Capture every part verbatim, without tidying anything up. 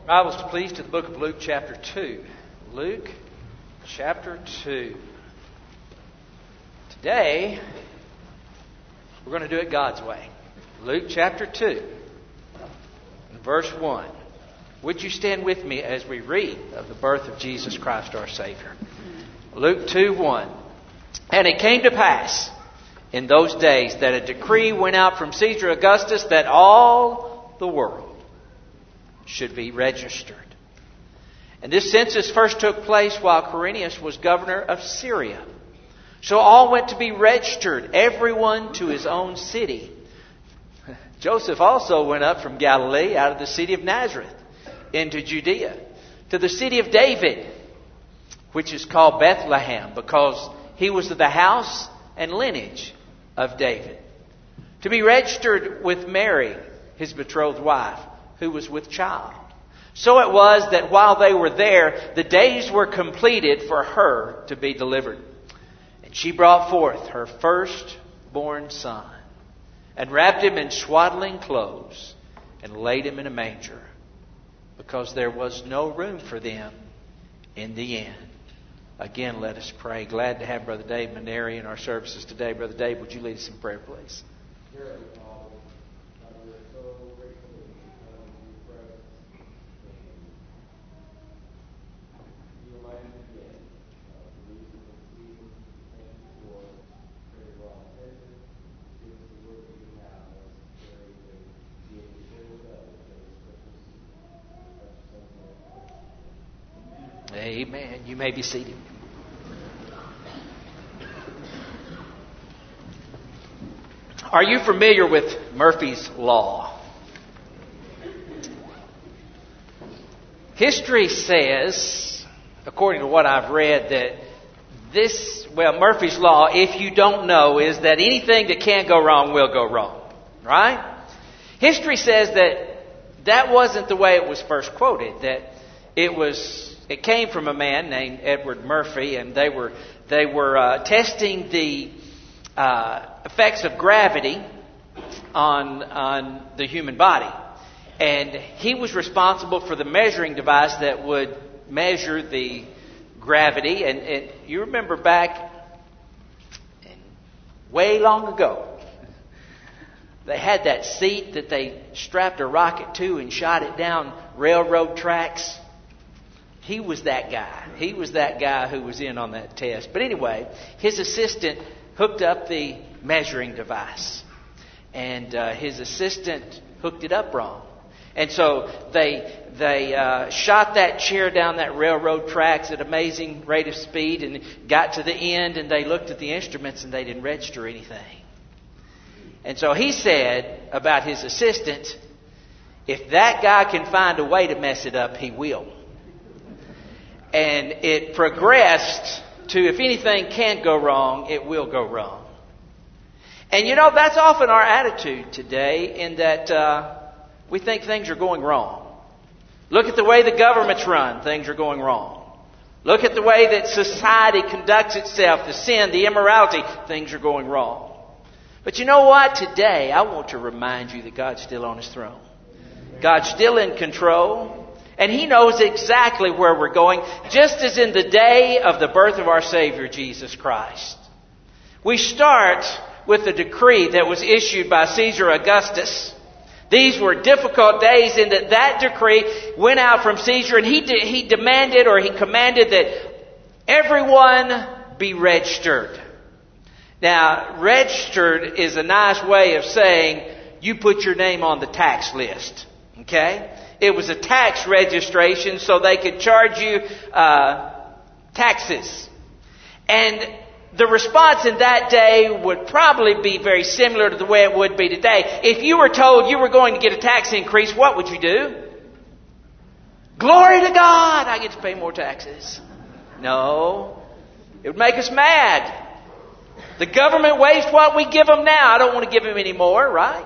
Bibles, please, to the book of Luke chapter two. Luke chapter two. Today, we're going to do it God's way. Luke chapter two, verse one. Would you stand with me as we read of the birth of Jesus Christ our Savior? Luke two one. And it came to pass in those days that a decree went out from Caesar Augustus that all the world should be registered. And this census first took place while Quirinius was governor of Syria. So all went to be registered, everyone to his own city. Joseph also went up from Galilee out of the city of Nazareth into Judea to the city of David, which is called Bethlehem, because he was of the house and lineage of David, to be registered with Mary, his betrothed wife, who was with child. So it was that while they were there, the days were completed for her to be delivered. And she brought forth her firstborn son, and wrapped him in swaddling clothes, and laid him in a manger, because there was no room for them in the inn. Again, let us pray. Glad to have Brother Dave Maneri in our services today. Brother Dave, would you lead us in prayer, please? Amen. You may be seated. Are you familiar with Murphy's Law? History says, according to what I've read, that this, well, Murphy's Law, if you don't know, is that anything that can go wrong will go wrong. Right? History says that that wasn't the way it was first quoted, that it was... It came from a man named Edward Murphy, and they were they were uh, testing the uh, effects of gravity on on the human body, and he was responsible for the measuring device that would measure the gravity. And, and you remember back way long ago, they had that seat that they strapped a rocket to and shot it down railroad tracks. He was that guy. He was that guy who was in on that test. But anyway, his assistant hooked up the measuring device. And uh, his assistant hooked it up wrong. And so they they uh, shot that chair down that railroad tracks at an amazing rate of speed and got to the end, and they looked at the instruments and they didn't register anything. And so he said about his assistant, if that guy can find a way to mess it up, he will. And it progressed to, if anything can go wrong, it will go wrong. And you know, that's often our attitude today, in that uh, we think things are going wrong. Look at the way the government's run. Things are going wrong. Look at the way that society conducts itself, the sin, the immorality. Things are going wrong. But you know what? Today, I want to remind you that God's still on His throne. God's still in control. And He knows exactly where we're going, just as in the day of the birth of our Savior, Jesus Christ. We start with the decree that was issued by Caesar Augustus. These were difficult days in that that decree went out from Caesar, and he, de- he demanded, or he commanded, that everyone be registered. Now, registered is a nice way of saying you put your name on the tax list. Okay? It was a tax registration, so they could charge you uh, taxes. And the response in that day would probably be very similar to the way it would be today. If you were told you were going to get a tax increase, what would you do? Glory to God, I get to pay more taxes. No, it would make us mad. The government wastes what we give them now. I don't want to give them any more, right?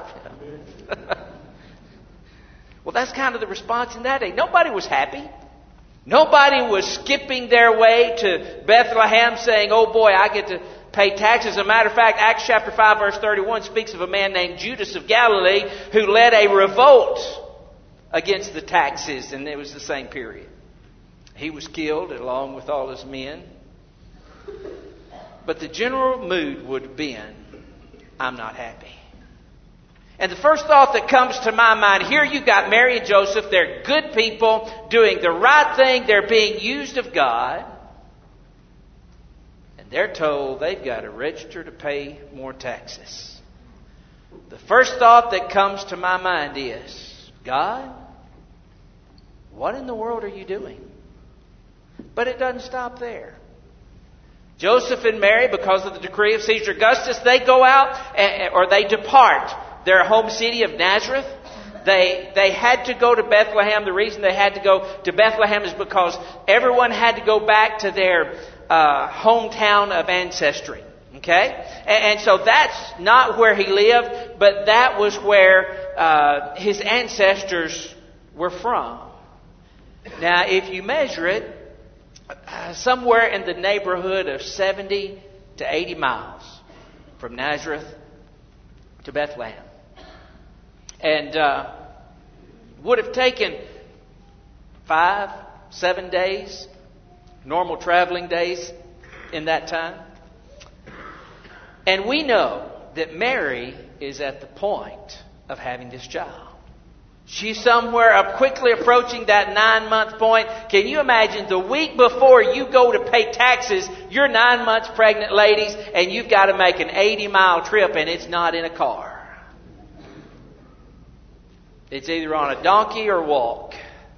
Well, that's kind of the response in that day. Nobody was happy. Nobody was skipping their way to Bethlehem saying, oh boy, I get to pay taxes. As a matter of fact, Acts chapter five verse thirty-one speaks of a man named Judas of Galilee who led a revolt against the taxes, and it was the same period. He was killed along with all his men. But the general mood would have been, I'm not happy. And the first thought that comes to my mind, here you got Mary and Joseph. They're good people doing the right thing. They're being used of God. And they're told they've got to register to pay more taxes. The first thought that comes to my mind is, God, what in the world are you doing? But it doesn't stop there. Joseph and Mary, because of the decree of Caesar Augustus, they go out, or they depart their home city of Nazareth. They they had to go to Bethlehem. The reason they had to go to Bethlehem is because everyone had to go back to their uh, hometown of ancestry. Okay? And, and so that's not where he lived, but that was where uh, his ancestors were from. Now, if you measure it, uh, somewhere in the neighborhood of seventy to eighty miles from Nazareth to Bethlehem. And uh, would have taken five, seven days, normal traveling days in that time. And we know that Mary is at the point of having this child. She's somewhere up quickly approaching that nine-month point. Can you imagine the week before you go to pay taxes, you're nine months pregnant, ladies, and you've got to make an eighty-mile trip, and it's not in a car. It's either on a donkey or walk.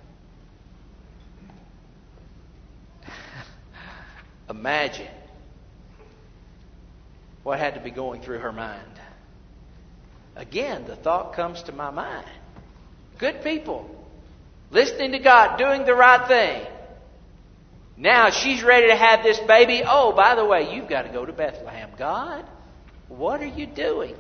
Imagine what had to be going through her mind. Again, the thought comes to my mind. Good people, listening to God, doing the right thing. Now she's ready to have this baby. Oh, by the way, you've got to go to Bethlehem. God, what are you doing?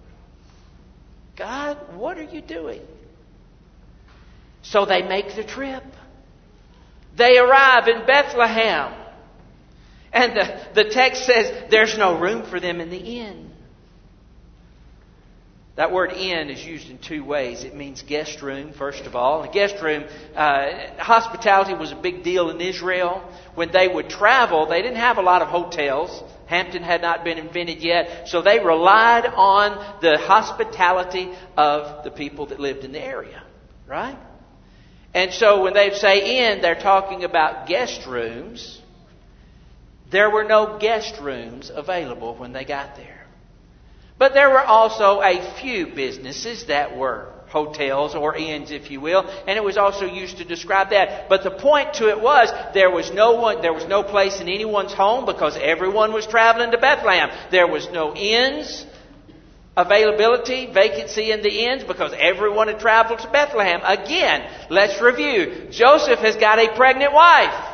God, what are you doing? So they make the trip. They arrive in Bethlehem. And the, the text says there's no room for them in the inn. That word inn is used in two ways. It means guest room, first of all. The guest room, uh, hospitality was a big deal in Israel. When they would travel, they didn't have a lot of hotels. Hampton had not been invented yet. So they relied on the hospitality of the people that lived in the area. Right? And so when they say inn, they're talking about guest rooms. There were no guest rooms available when they got there. But there were also a few businesses that were hotels or inns, if you will, and it was also used to describe that. But the point to it was there was no one, there was no place in anyone's home because everyone was traveling to Bethlehem. There was no inns availability, vacancy in the inns because everyone had traveled to Bethlehem. Again, let's review. Joseph has got a pregnant wife.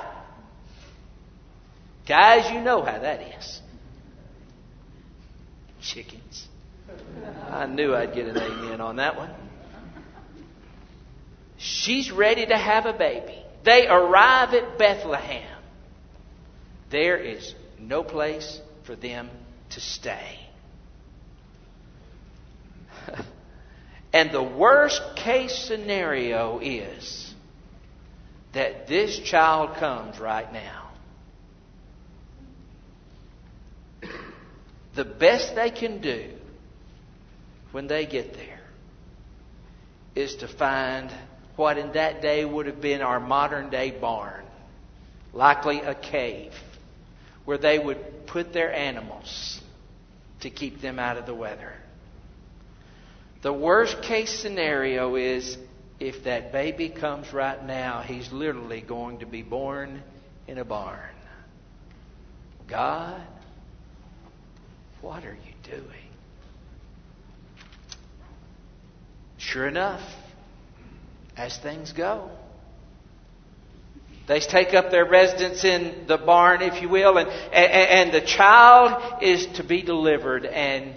Guys, you know how that is. Chickens. I knew I'd get an amen on that one. She's ready to have a baby. They arrive at Bethlehem. There is no place for them to stay. And the worst case scenario is that this child comes right now. The best they can do when they get there is to find what in that day would have been our modern day barn, likely a cave, where they would put their animals to keep them out of the weather. The worst case scenario is if that baby comes right now, he's literally going to be born in a barn. God, what are you doing? Sure enough, as things go, they take up their residence in the barn, if you will, and, and, and the child is to be delivered. And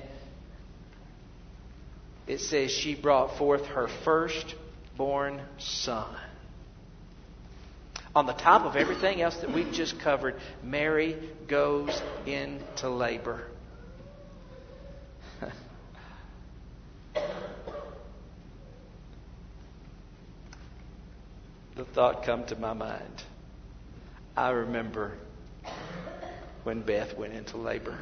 it says she brought forth her firstborn son. On the top of everything else that we've just covered, Mary goes into labor. the thought come to my mind. I remember when Beth went into labor.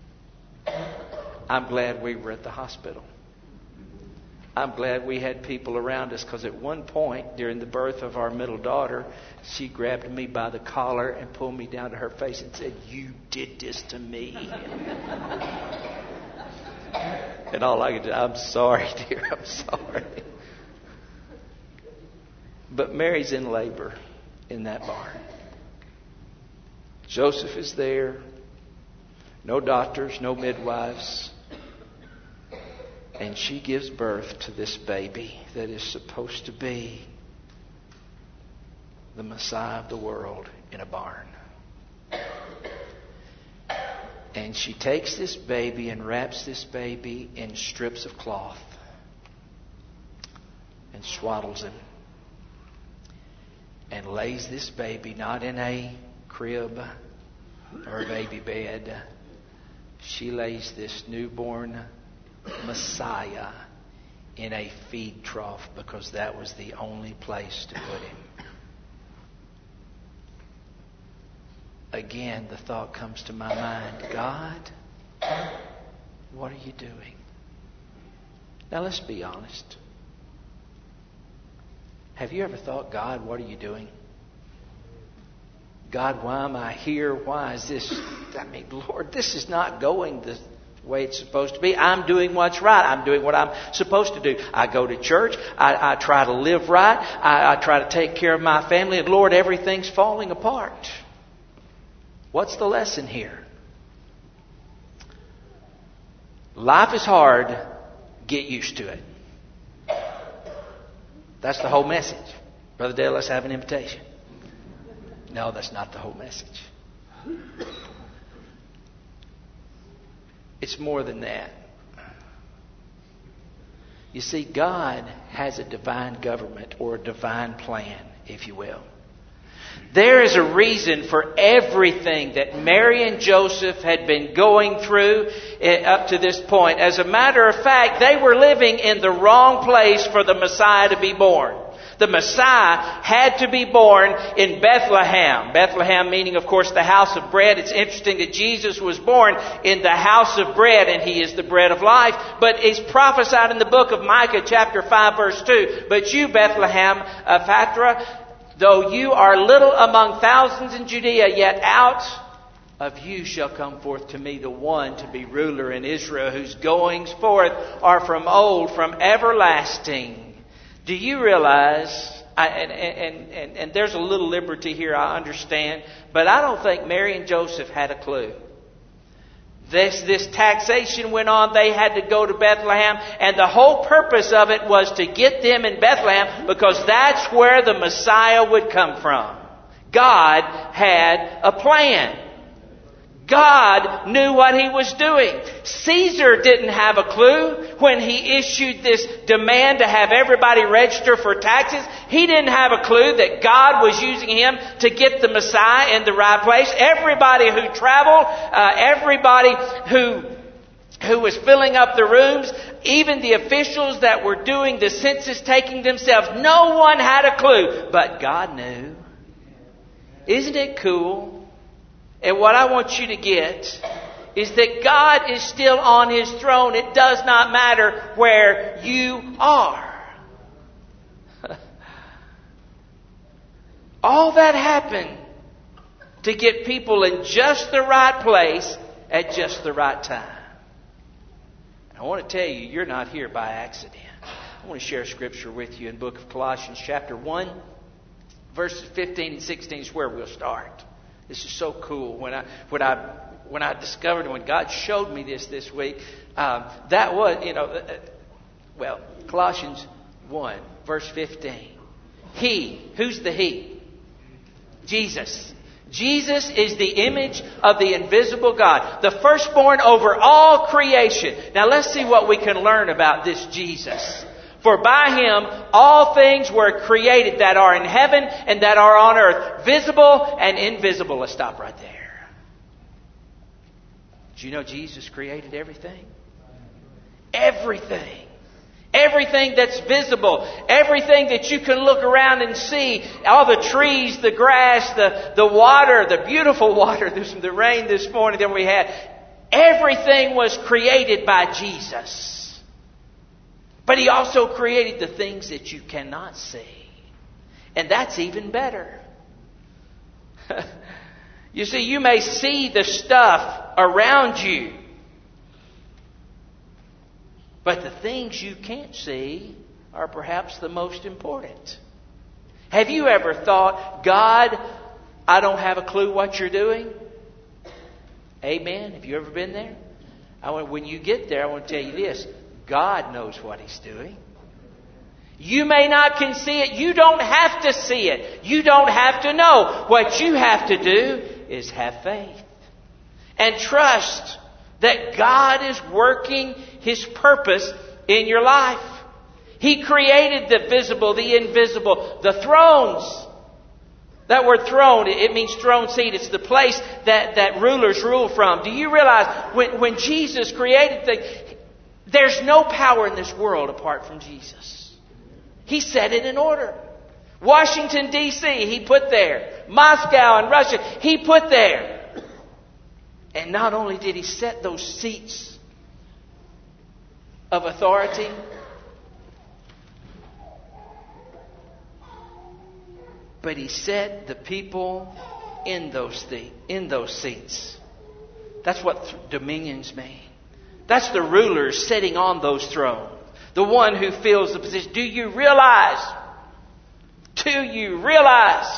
I'm glad we were at the hospital. I'm glad we had people around us, because at one point during the birth of our middle daughter, she grabbed me by the collar and pulled me down to her face and said, "You did this to me." And all I could do, "I'm sorry, dear, I'm sorry." But Mary's in labor in that barn. Joseph is there. No doctors, no midwives. And she gives birth to this baby that is supposed to be the Messiah of the world in a barn. And she takes this baby and wraps this baby in strips of cloth and swaddles him and lays this baby not in a crib or a baby bed. She lays this newborn Messiah in a feed trough, because that was the only place to put him. Again, the thought comes to my mind, God, what are you doing? Now let's be honest. Have you ever thought, God, what are you doing? God, why am I here? Why is this? I mean, Lord, this is not going the way it's supposed to be. I'm doing what's right. I'm doing what I'm supposed to do. I go to church. I, I try to live right. I, I try to take care of my family. And Lord, everything's falling apart. What's the lesson here? Life is hard. Get used to it. That's the whole message. Brother Dale, let's have an invitation. No, that's not the whole message. It's more than that. You see, God has a divine government, or a divine plan, if you will. There is a reason for everything that Mary and Joseph had been going through up to this point. As a matter of fact, they were living in the wrong place for the Messiah to be born. The Messiah had to be born in Bethlehem. Bethlehem meaning, of course, the house of bread. It's interesting that Jesus was born in the house of bread, and He is the bread of life. But it's prophesied in the book of Micah, chapter five, verse two. But you, Bethlehem Ephrathah, though you are little among thousands in Judea, yet out of you shall come forth to me the one to be ruler in Israel, whose goings forth are from old, from everlasting. Do you realize, I, and, and, and, and there's a little liberty here, I understand, but I don't think Mary and Joseph had a clue. This, this taxation went on. They had to go to Bethlehem. And the whole purpose of it was to get them in Bethlehem, because that's where the Messiah would come from. God had a plan. God knew what He was doing. Caesar didn't have a clue when he issued this demand to have everybody register for taxes. He didn't have a clue that God was using him to get the Messiah in the right place. Everybody who traveled, uh, everybody who who was filling up the rooms, even the officials that were doing the census taking themselves, no one had a clue. But God knew. Isn't it cool? And what I want you to get is that God is still on His throne. It does not matter where you are. All that happened to get people in just the right place at just the right time. I want to tell you, you're not here by accident. I want to share scripture with you in the book of Colossians chapter one. Verses fifteen and sixteen is where we'll start. This is so cool. When I when I when I discovered, when God showed me this this week, um, that was, you know, uh, well, Colossians one, verse fifteen. He, who's the He? Jesus. Jesus is the image of the invisible God, the firstborn over all creation. Now let's see what we can learn about this Jesus. For by Him all things were created that are in heaven and that are on earth, visible and invisible. Let's stop right there. Did you know Jesus created everything? Everything. Everything that's visible, everything that you can look around and see, all the trees, the grass, the, the water, the beautiful water, the rain this morning that we had, everything was created by Jesus. But He also created the things that you cannot see. And that's even better. You see, you may see the stuff around you, but the things you can't see are perhaps the most important. Have you ever thought, God, I don't have a clue what you're doing? Amen. Have you ever been there? I want, when you get there, I want to tell you this. God knows what He's doing. You may not can see it. You don't have to see it. You don't have to know. What you have to do is have faith and trust that God is working His purpose in your life. He created the visible, the invisible, the thrones. That word throne, it means throne seat. It's the place that, that rulers rule from. Do you realize when, when Jesus created things, there's no power in this world apart from Jesus. He set it in order. Washington, D C, He put there. Moscow and Russia, He put there. And not only did He set those seats of authority, but He set the people in those the, in those seats. That's what th- dominions mean. That's the rulers sitting on those thrones. The one who fills the position. Do you realize? Do you realize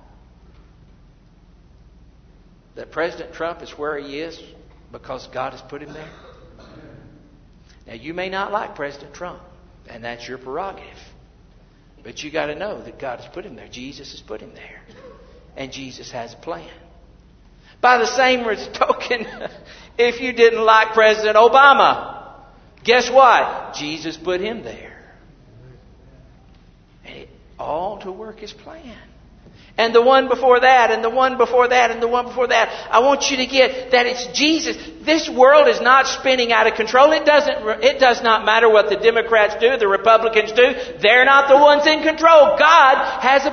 that President Trump is where he is because God has put him there? Now, you may not like President Trump, and that's your prerogative. But you got to know that God has put him there. Jesus has put him there. And Jesus has a plan. By the same token, if you didn't like President Obama, guess what? Jesus put him there. And it, all to work His plan. And the one before that, and the one before that, and the one before that. I want you to get that it's Jesus. This world is not spinning out of control. It doesn't. It does not matter what the Democrats do, the Republicans do. They're not the ones in control. God has a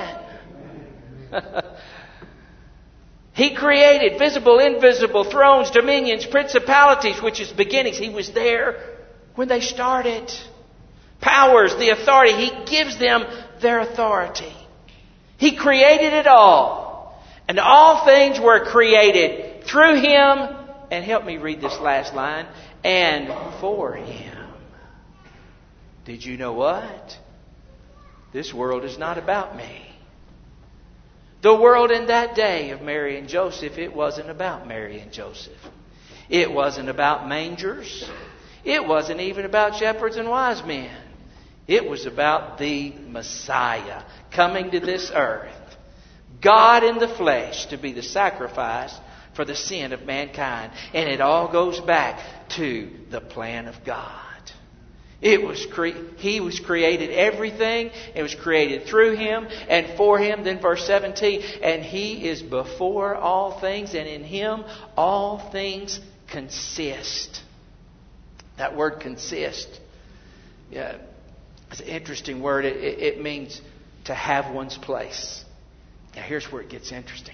plan. He created visible, invisible, thrones, dominions, principalities, which is beginnings. He was there when they started. Powers, the authority. He gives them their authority. He created it all. And all things were created through Him. And help me read this last line. And for Him. Did you know what? This world is not about me. The world in that day of Mary and Joseph, it wasn't about Mary and Joseph. It wasn't about mangers. It wasn't even about shepherds and wise men. It was about the Messiah coming to this earth. God in the flesh to be the sacrifice for the sin of mankind. And it all goes back to the plan of God. It was cre- He was created everything. It was created through Him and for Him. Then verse seventeen, and He is before all things, and in Him all things consist. That word consist, yeah, it's an interesting word. It, it, it means to have one's place. Now here's where it gets interesting.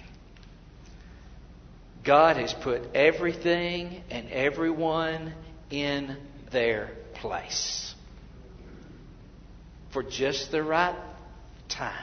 God has put everything and everyone in their place for just the right time.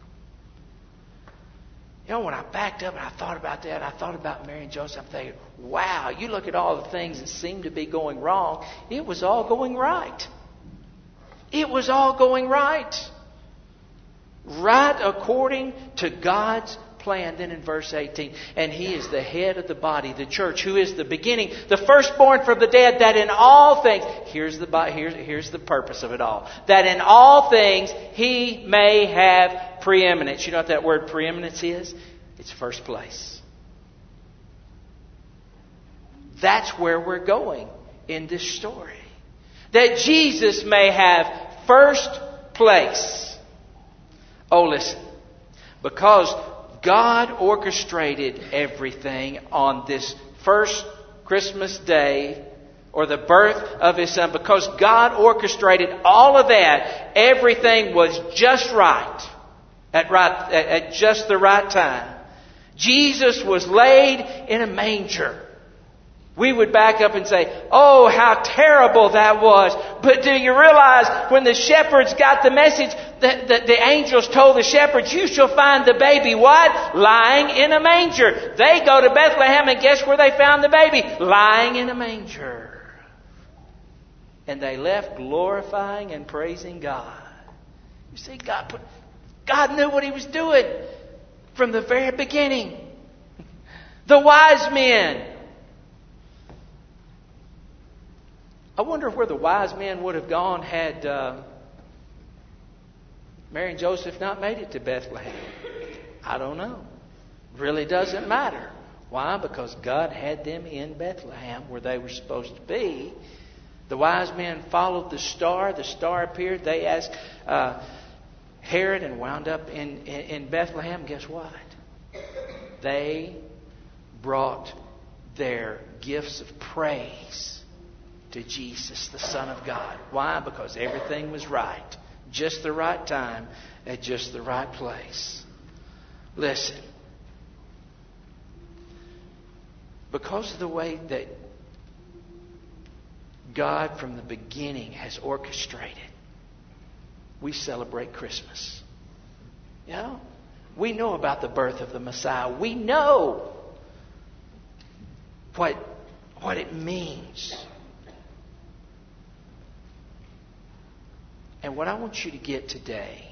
You know, when I backed up and I thought about that, I thought about Mary and Joseph, I'm thinking, wow, you look at all the things that seem to be going wrong. It was all going right. It was all going right. Right according to God's plan. Then in verse eighteen, and He is the head of the body, the church, who is the beginning, the firstborn from the dead, that in all things, here's the here's, here's the purpose of it all, that in all things He may have preeminence. You know what that word preeminence is? It's first place. That's where we're going in this story. That Jesus may have first place. Oh, listen. Because God orchestrated everything on this first Christmas day or the birth of His Son. Because God orchestrated all of that, everything was just right at, right, at just the right time. Jesus was laid in a manger. We would back up and say, oh, how terrible that was. But do you realize when the shepherds got the message, that the, the angels told the shepherds, you shall find the baby, what? Lying in a manger. They go to Bethlehem, and guess where they found the baby? Lying in a manger. And they left glorifying and praising God. You see, God put, God knew what He was doing from the very beginning. The wise men. I wonder where the wise men would have gone had uh, Mary and Joseph not made it to Bethlehem. I don't know. Really doesn't matter. Why? Because God had them in Bethlehem where they were supposed to be. The wise men followed the star. The star appeared. They asked uh, Herod and wound up in, in, in Bethlehem. Guess what? They brought their gifts of praise to Jesus, the Son of God. Why? Because everything was right. Just the right time, at just the right place. Listen. Because of the way that God from the beginning has orchestrated, we celebrate Christmas. You know? We know about the birth of the Messiah. We know what, what it means. And what I want you to get today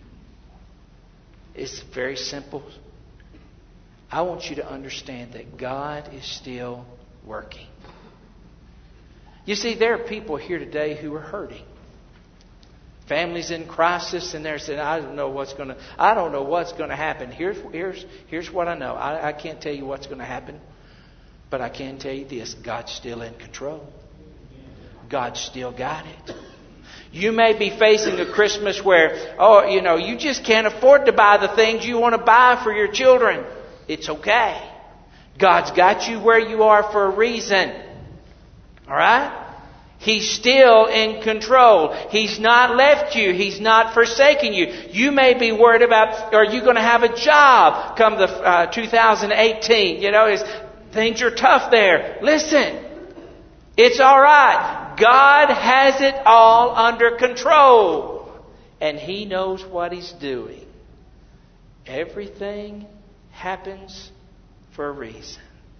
is very simple. I want you to understand that God is still working. You see, there are people here today who are hurting. Families in crisis, and they're saying, I don't know what's going to I don't know what's going to happen. Here's here's here's what I know. I, I can't tell you what's going to happen, but I can tell you this: God's still in control. God's still got it. You may be facing a Christmas where, oh, you know, you just can't afford to buy the things you want to buy for your children. It's okay. God's got you where you are for a reason. All right? He's still in control. He's not left you. He's not forsaken you. You may be worried about, are you going to have a job come the uh, two thousand eighteen? You know, is, things are tough there. Listen, it's all right. God has it all under control. And He knows what He's doing. Everything happens for a reason.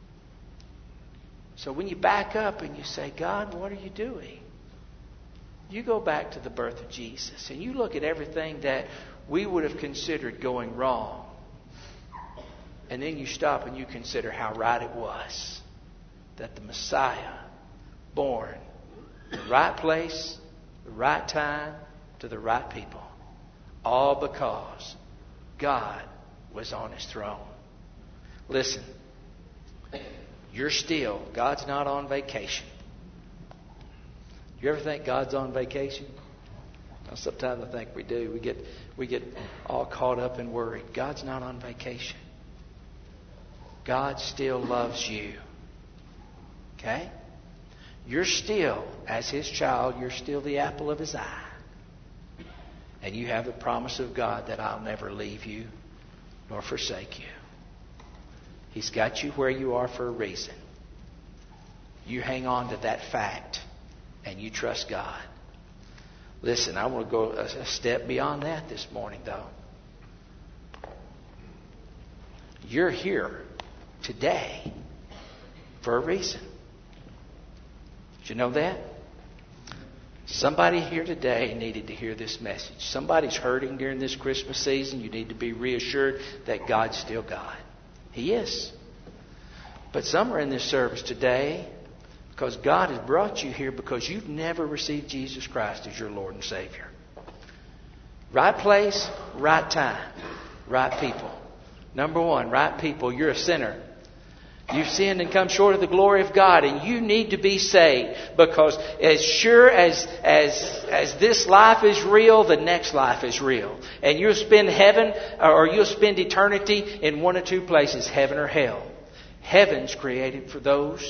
So when you back up and you say, God, what are you doing? You go back to the birth of Jesus and you look at everything that we would have considered going wrong. And then you stop and you consider how right it was that the Messiah, born in the right place, the right time, to the right people. All because God was on His throne. Listen. You're still, God's not on vacation. You ever think God's on vacation? Well, sometimes I think we do. We get we get all caught up and worried. God's not on vacation. God still loves you. Okay? You're still, as His child, you're still the apple of His eye. And you have the promise of God that I'll never leave you nor forsake you. He's got you where you are for a reason. You hang on to that fact and you trust God. Listen, I want to go a step beyond that this morning, though. You're here today for a reason. Did you know that? Somebody here today needed to hear this message. Somebody's hurting during this Christmas season. You need to be reassured that God's still God. He is. But some are in this service today because God has brought you here because you've never received Jesus Christ as your Lord and Savior. Right place, right time, right people. Number one, right people. You're a sinner. You've sinned and come short of the glory of God, and you need to be saved because as sure as as as this life is real, the next life is real. And you'll spend heaven or you'll spend eternity in one of two places, heaven or hell. Heaven's created for those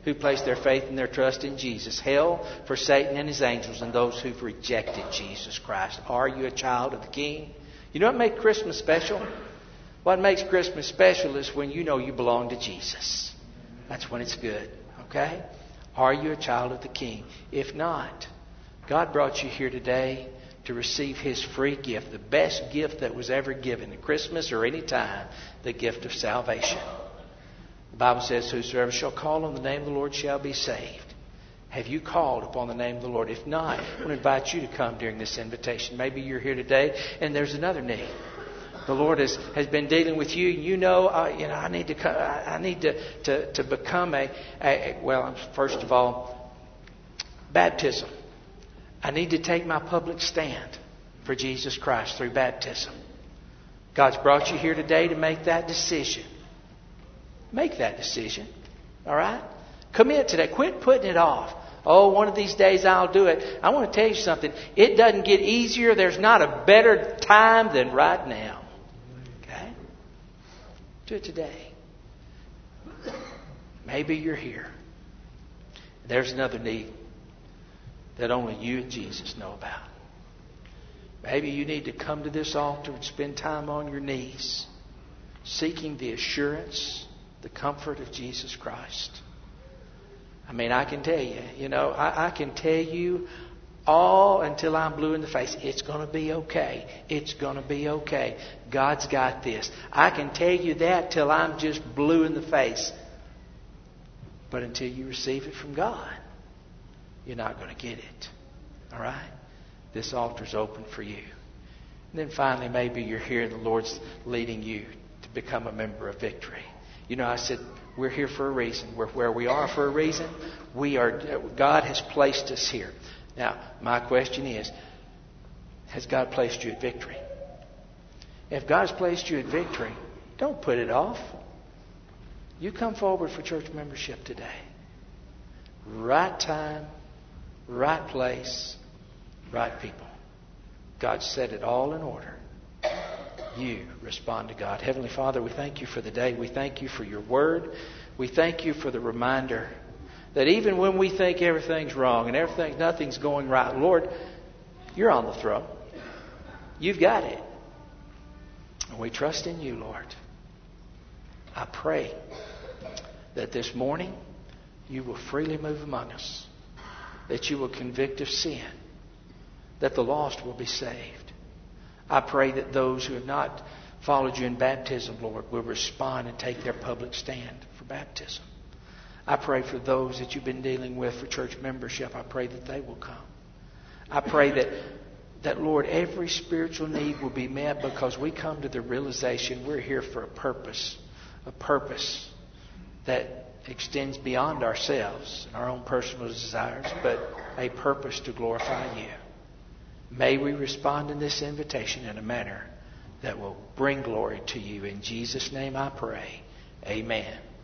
who place their faith and their trust in Jesus. Hell for Satan and his angels and those who've rejected Jesus Christ. Are you a child of the King? You know what makes Christmas special? What makes Christmas special is when you know you belong to Jesus. That's when it's good. Okay? Are you a child of the King? If not, God brought you here today to receive His free gift, the best gift that was ever given at Christmas or any time, the gift of salvation. The Bible says, whosoever shall call on the name of the Lord shall be saved. Have you called upon the name of the Lord? If not, I want to invite you to come during this invitation. Maybe you're here today and there's another need. The Lord has, has been dealing with you. You know, uh, you know, I need to, I need to, to, to become a, a, well, first of all, baptism. I need to take my public stand for Jesus Christ through baptism. God's brought you here today to make that decision. Make that decision. All right? Commit to that. Quit putting it off. Oh, one of these days I'll do it. I want to tell you something. It doesn't get easier. There's not a better time than right now. Okay? Do it today. Maybe you're here. There's another need that only you and Jesus know about. Maybe you need to come to this altar and spend time on your knees, seeking the assurance, the comfort of Jesus Christ. I mean, I can tell you, you know, I, I can tell you all until I'm blue in the face. It's going to be okay. It's going to be okay. God's got this. I can tell you that till I'm just blue in the face. But until you receive it from God, you're not going to get it. All right? This altar's open for you. And then finally, maybe you're here and the Lord's leading you to become a member of Victory. You know, I said, we're here for a reason. We're where we are for a reason. We are. God has placed us here. Now, my question is, has God placed you at Victory? If God has placed you at Victory, don't put it off. You come forward for church membership today. Right time, right place, right people. God set it all in order. You respond to God. Heavenly Father, we thank you for the day. We thank you for your word. We thank you for the reminder that even when we think everything's wrong and everything, nothing's going right, Lord, you're on the throne. You've got it. And we trust in you, Lord. I pray that this morning you will freely move among us, that you will convict of sin, that the lost will be saved. I pray that those who have not followed you in baptism, Lord, will respond and take their public stand for baptism. I pray for those that you've been dealing with for church membership. I pray that they will come. I pray that, that Lord, every spiritual need will be met because we come to the realization we're here for a purpose, a purpose that extends beyond ourselves and our own personal desires, but a purpose to glorify you. May we respond in this invitation in a manner that will bring glory to you. In Jesus' name I pray. Amen.